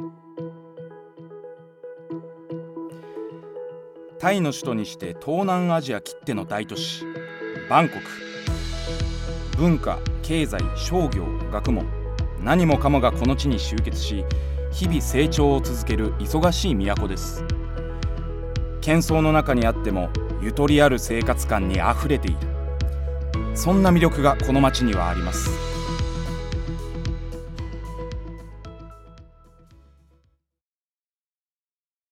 タイの首都にして東南アジアきっての大都市バンコク。文化、経済、商業、学問、何もかもがこの地に集結し、日々成長を続ける忙しい都です。喧騒の中にあってもゆとりある生活感にあふれている、そんな魅力がこの街にはあります。